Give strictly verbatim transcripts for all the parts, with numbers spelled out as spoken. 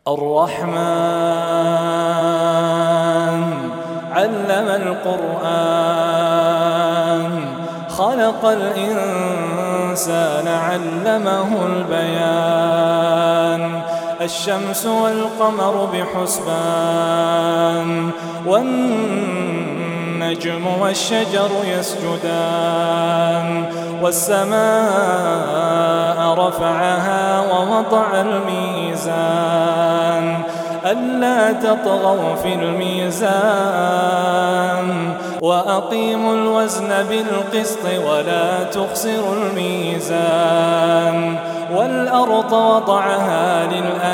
الرحمن علم القرآن خلق الإنسان علمه البيان الشمس والقمر بحسبان والنجم والشجر يسجدان والسماء رفعها ووضع الميزان ألا تطغوا في الميزان وأقيموا الوزن بالقسط ولا تخسروا الميزان والأرض وضعها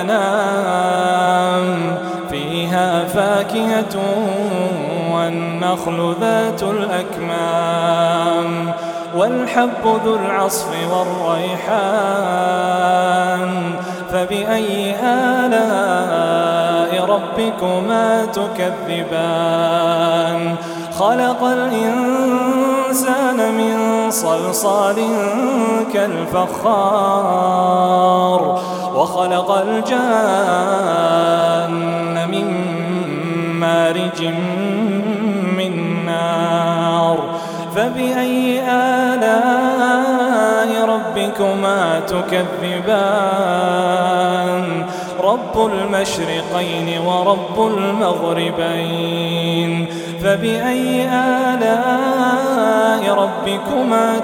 للأنام فيها فاكهة والنخل ذات الأكمام والحب ذو العصف والريحان فبأي آلاء ربكما تكذبان خلق الإنسان من صلصال كالفخار وخلق الجان من مارج من نار فبأي آلاء ربكما تكذبان رب المشرقين ورب المغربين فبأي آلاء ربكما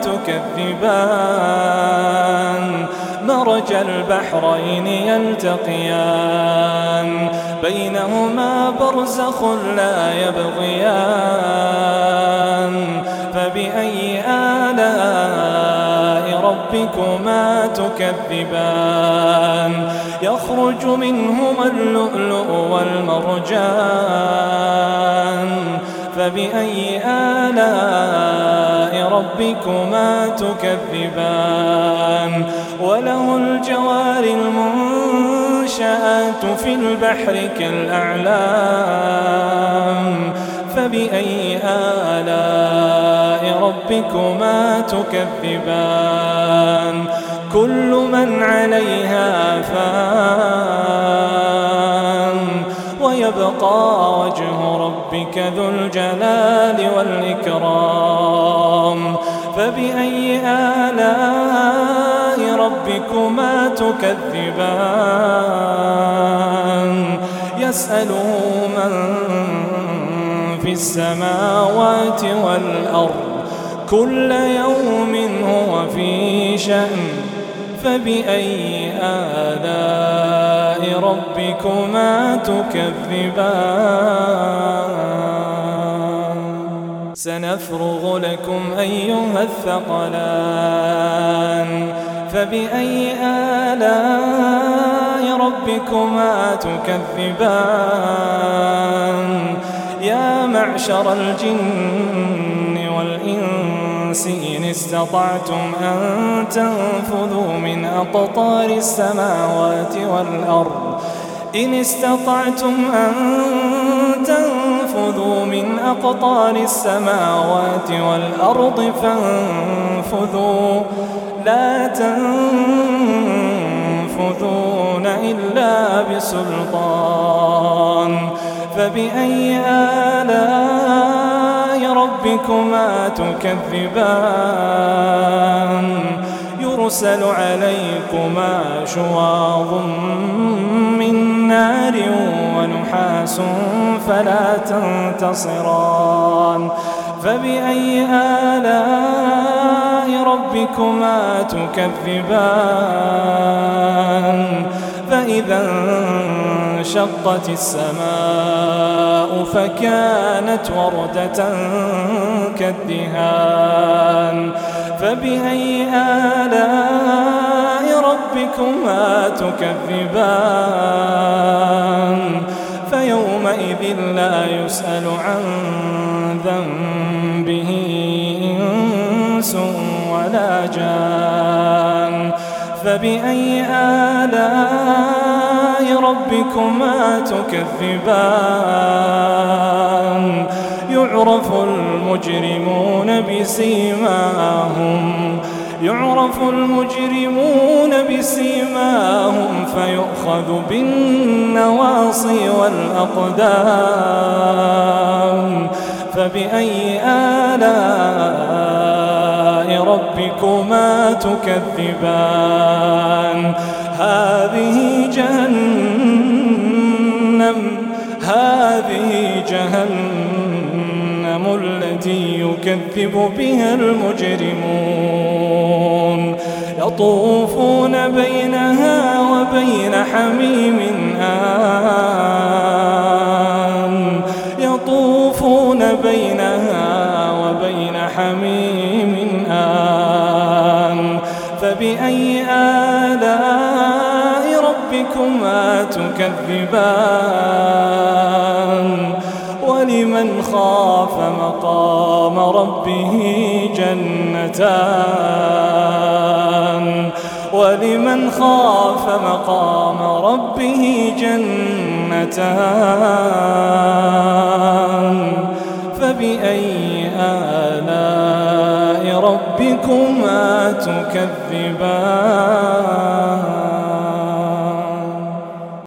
تكذبان مرج البحرين يلتقيان بينهما برزخ لا يبغيان فبأي آلاء ربكما تكذبان يخرج منهما اللؤلؤ والمرجان فبأي آلاء ربكما تكذبان وله الجوار المنشآت في البحر كالأعلام فبأي آلاء ربكما تكذبان كل من عليها فان ويبقى وجه ربك ذو الجلال والإكرام فبأي آلاء ربكما تكذبان يسأله من في السماوات والأرض كل يوم هو في شأن فبأي آلاء ربكما تكذبان سنفرغ لكم أيها الثقلان فبأي آلاء ربكما تكذبان يا معشر الجن والإنس إن استطعتم أن تنفذوا من أقطار السماوات والأرض إن استطعتم أن تنفذوا من أقطار السماوات والأرض فانفذوا لا تنفذون إلا بسلطان فبأي آلاء ربكما تكذبان يرسل عليكما شواظ من نار ونحاس فلا تنتصران فبأي آلاء ربكما تكذبان فإذا انشقت السماء فكانت وردة كالدهان فبأي آلاء ربكما تكذبان فيومئذ لا يسأل عن ذنبه إنس ولا جان فبأي آلاء ربكما تكذبان يعرف المجرمون بسيماهم يعرف المجرمون بسيماهم فيؤخذ بالنواصي والأقدام فبأي آلاء ربكما تكذبان هذه جهنم هذه جهنم التي يكذب بها المجرمون يطوفون بينها وبين حميم آن يطوفون بينها وبين حميم آن فبأي آلاء ربكما تكذبان ولمن خاف مقام ربه جنتان ولمن خاف مقام ربه جنتان فبأي آلاء ربكما تكذبان